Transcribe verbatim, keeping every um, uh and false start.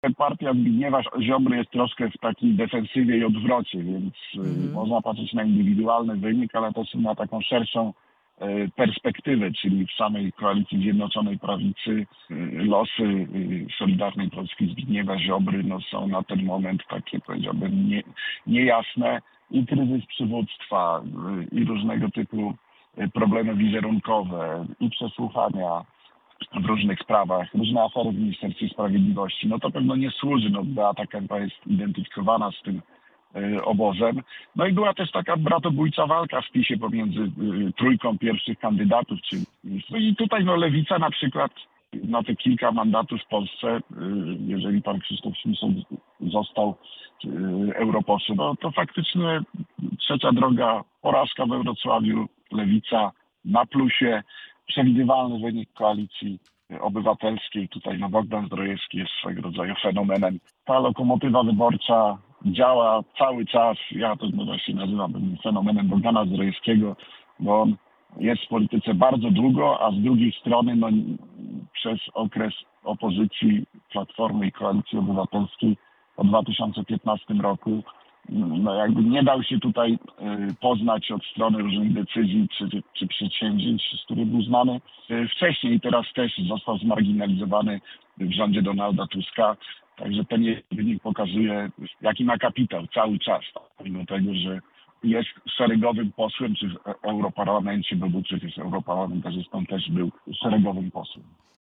Partia Zbigniewa Ziobry jest troszkę w takiej defensywie i odwrocie, więc Mhm. można patrzeć na indywidualny wynik, ale też na taką szerszą perspektywę, czyli w samej koalicji Zjednoczonej Prawicy losy Solidarnej Polski Zbigniewa Ziobry no, są na ten moment takie, powiedziałbym, nie, niejasne i kryzys przywództwa, i różnego typu problemy wizerunkowe, i przesłuchania w różnych sprawach, różne afery w Ministerstwie Sprawiedliwości, no to pewno nie służy. No, Beata Kempa jest identyfikowana z tym y, obozem. No i była też taka bratobójcza walka w PiSie pomiędzy y, trójką pierwszych kandydatów. Czyli, no i tutaj no, Lewica na przykład na te kilka mandatów w Polsce, y, jeżeli pan Krzysztof Śmisek został y, europosłem, no to faktycznie trzecia droga, porażka we Wrocławiu, Lewica na plusie, przewidywalny wynik Koalicji Obywatelskiej. Tutaj no Bogdan Zdrojewski jest swego rodzaju fenomenem. Ta lokomotywa wyborcza działa cały czas. Ja to no właśnie nazywam fenomenem Bogdana Zdrojewskiego, bo on jest w polityce bardzo długo, a z drugiej strony no, przez okres opozycji Platformy i Koalicji Obywatelskiej po dwa tysiące piętnastym roku no jakby nie dał się tutaj poznać od strony różnych decyzji czy, czy przedsięwzięć, z których był znany wcześniej i teraz też został zmarginalizowany w rządzie Donalda Tuska. Także ten wynik pokazuje, jaki ma kapitał cały czas, mimo tego, że jest szeregowym posłem, czy w Europarlamencie, bo był przecież europarlamentarzystą, też był szeregowym posłem.